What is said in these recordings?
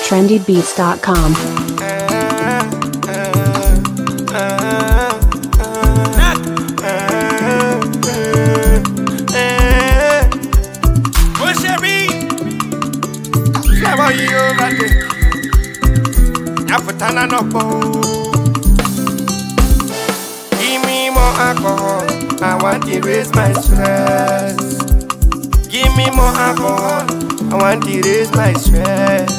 trendybeats.com. Give me more alcohol, I want to raise my stress. Give me more alcohol, I want to raise my stress.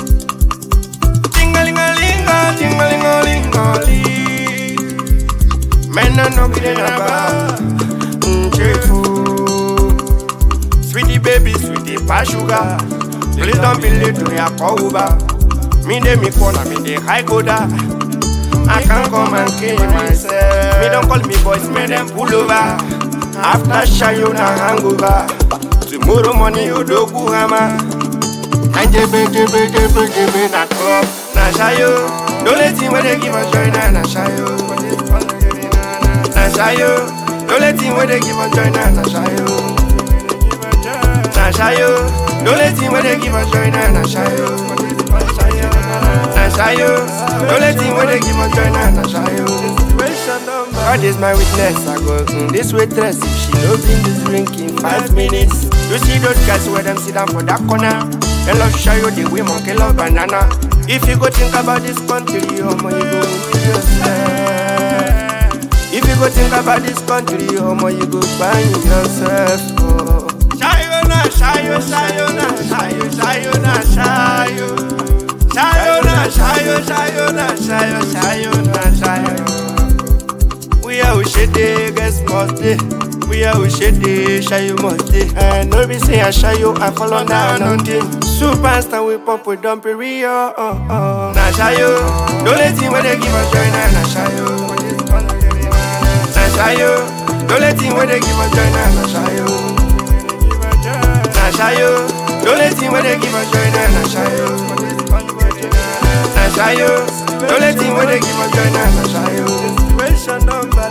Ting-a-ling-a-ling-a, ting-a-ling-a-ling-a-ling. Men are not getting about sweetie baby, sweetie pa sugar. Please don't be late to your over. Me de me corner, me de high go down. I can't come and kill myself. Me don't call me boys, me them pull over. After shayo na hangover. Tomorrow morning you do go hammer. And jebe na club na shayo. Don't let him when they give us joy na shayo. Na shayo. Don't let him when they give us joy na shayo. Na shayo. Don't let him when they give us joy na shayo. Nashayo, don't let him when they give us joy na Nashayo. God is my witness, I go this waitress. If she don't bring this drink in 5 minutes. You see those guys where them sit down for that corner. They love Shayo, they will monkey love banana. If you go think about this country, oh my, you go kill yourself. If you go think about this country, oh my, you go find yourself. Oh. Shayo na, Shayo, Shayo na, Shayo, Shayo na, Shayo. Shayo na, Shayo, Shayo na, Shayo, Shayo na, Shayo. We are Ushede, guess must day. We are Ushede, Shayo must day. And no be say I Shayo, I follow down on day. Superstar we pop with dumpy Rio. Na Shayo, don't let him when they give us joy na Shayo. Na Shayo, don't let him when they give us joy na Shayo. Na Shayo, don't let him when they give us joy na Shayo. Nashayo, don't let him when they give us joy na Nashayo. Situation don't bad.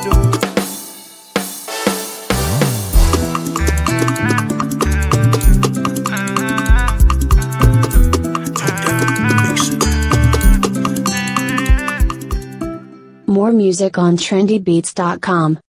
More music on trendybeats.com.